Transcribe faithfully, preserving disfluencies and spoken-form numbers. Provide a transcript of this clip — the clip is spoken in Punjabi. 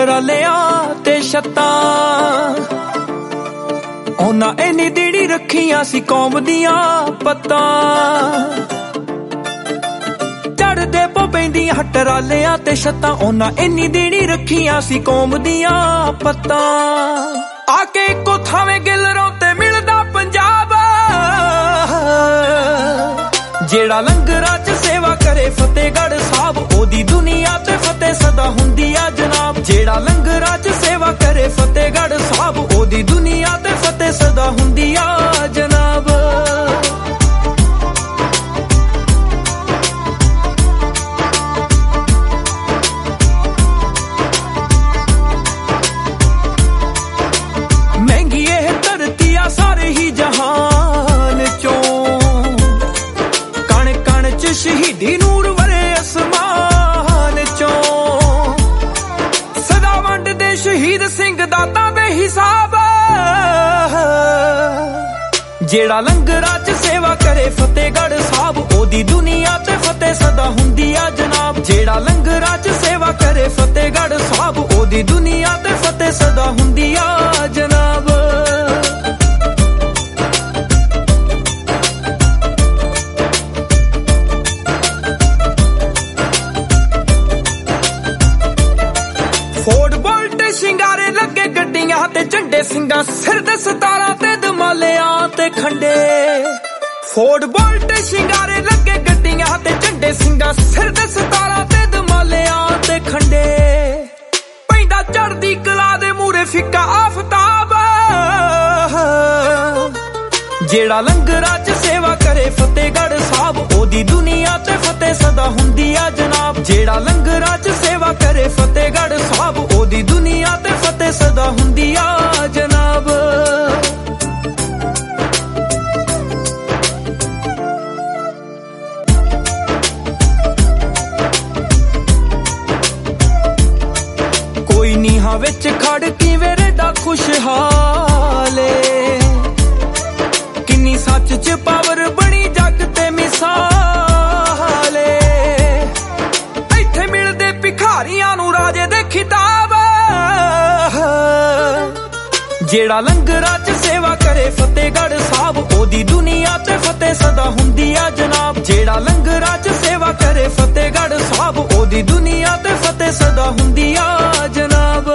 ਟਰਾਲਿਆਂ ਤੇ ਛੱਤਾਂ ਉਹਨਾਂ ਇੰਨੀ ਦੀੜੀ ਰੱਖੀਆਂ ਸੀ ਕੌਮ ਦੀਆਂ ਪੱਤਾਂ ਚੜਦੇ ਪੌਂਦੀਆਂ ਟਰਾਲਿਆਂ ਤੇ ਛੱਤਾਂ ਉਹਨਾਂ ਇੰਨੀ ਦੀੜੀ ਰੱਖੀਆਂ ਸੀ ਕੌਮ ਦੀਆਂ ਪੱਤਾਂ ਆ ਕੇ ਇੱਕੋ ਥਾਵੇਂ ਗਿਲਰੋਂ ਤੇ ਮਿਲਦਾ ਪੰਜਾਬ ਜਿਹੜਾ ਲੰਗਰਾਂ ਚ ਸੇਵਾ ਕਰੇ ਫਤਿਹਗੜ੍ਹ ਸਾਹਿਬ ਉਹਦੀ ਦੁਨੀਆ ਤੇ ਫਤਿਹ ਸਦਾ ਹੁੰਦੀ ਆ ਜਨਾਬ ਜਿਹੜਾ ਲੰਗਰਾਂ ਚ ਸੇਵਾ ਕਰੇ ਫਤਿਹਗੜ੍ਹ ਸਾਹਿਬ ਉਹਦੀ ਦੁਨੀਆ ਤੇ ਫਤਿਹ ਸਦਾ ਹੁੰਦੀ ਆ ਜਨਾਬ ਮਹਿੰਗੀ ਇਹ ਧਰਤੀ ਆ ਸਾਰੇ ਹੀ ਜਹਾਨ ਚੋਂ ਕਣ ਕਣ ਚ ਸ਼ਹੀਦੀ ਨੂਰ ਵਰੇ ਅਸਮਾਨ ਚੋਂ ਸਦਾ ਵੰਡਦੇ ਸ਼ਹੀਦ ਸਿੰਘ ਦਾਤਾ ਦੇ ਹਿਸਾਬ ਜਿਹੜਾ ਲੰਗਰਾਂ ਚ ਸੇਵਾ ਕਰੇ ਫਤਿਹਗੜ੍ਹ ਸਾਹਿਬ ਉਹਦੀ ਦੁਨੀਆ ਤੇ ਫਤਿਹ ਸਦਾ ਹੁੰਦੀ ਆ ਜਨਾਬ ਜਿਹੜਾ ਲੰਗਰਾਂ ਚ ਸੇਵਾ ਕਰੇ ਫਤਿਹਗੜ੍ਹ ਸਾਹਿਬ ਉਹਦੀ ਦੁਨੀਆ ਤੇ ਫਤਿਹ ਸਦਾ ਹੁੰਦੀ ਆ ਜਨਾਬ ਫੋਰਡ ਬੁਲਟ ਸ਼ਿੰਗਾਰੇ ਲੱਗੇ ਗੱਡੀਆਂ ਤੇ ਝੰਡੇ ਸਿੰਘਾਂ ਸਿਰ ਦੇ ਸਤਾਰਾਂ ਤੇ ਦਮਾਲਿਆਂ ਤੇ ਖੰਡੇ ਫੋਰਡ ਬੁਲਟ ਸ਼ਿੰਗਾਰੇ ਲੱਗੇ ਗੱਡੀਆਂ ਤੇ ਝੰਡੇ ਸਿੰਘਾਂ ਸਿਰ ਦੇ ਸਤਾਰਾਂ ਤੇ ਦਮਾਲਿਆਂ ਤੇ ਖੰਡੇ ਪੈਂਦਾ ਚੜ੍ਹਦੀ ਕਲਾ ਦੇ ਮੂਰੇ ਫਿੱਕਾ ਆਫਤਾਬ ਜਿਹੜਾ ਲੰਗਰਾਂ ਚ ਸੇਵਾ ਕਰੇ ਫਤਿਹਗੜ੍ਹ ਸਾਹਿਬ ਉਹਦੀ ਦੁਨੀਆ ਤੇ ਫਤਿਹ ਸਦਾ ਹੁੰਦੀ ਆ ਜਨਾਬ ਜਿਹੜਾ ਲੰਗਰਾਂ ਚ ਸੇਵਾ ਕਰੇ ਫਤਿਹਗੜ੍ਹ ਸਾਹਿਬ ਉਹਦੀ ਦੁਨੀਆ ਤੇ ਫਤਿਹ ਸਦਾ ਹੁੰਦੀ ਆ ਜਨਾਬ ਕੋਈ ਨੀਹਾਂ ਵਿੱਚ ਖੜ ਕਿਵੇਂ ਰਹਿੰਦਾ ਖੁਸ਼ਹਾਲੇ ਕਿੰਨੀ ਸੱਚ ਚ ਪਾਵਰ ਬਣੀ ਜੱਗ ਤੇ ਮਿਸਾਲੇ ਇੱਥੇ ਮਿਲਦੇ ਭਿਖਾਰੀਆਂ ਨੂੰ ਰਾਜੇ ਦੇ ਖਿਤਾਬ ਜਿਹੜਾ ਲੰਗਰਾਂ ਚ ਸੇਵਾ ਕਰੇ ਫਤਿਹਗੜ੍ਹ ਸਾਹਿਬ ਉਹਦੀ ਦੁਨੀਆ ਤੇ ਫਤਿਹ ਸਦਾ ਹੁੰਦੀ ਆ ਜਨਾਬ ਜਿਹੜਾ ਲੰਗਰਾਂ ਚ ਸੇਵਾ ਕਰੇ ਫਤਿਹਗੜ੍ਹ ਸਾਹਿਬ ਉਹਦੀ ਦੁਨੀਆ ਤੇ ਫਤਿਹ ਸਦਾ ਹੁੰਦੀ ਆ ਜਨਾਬ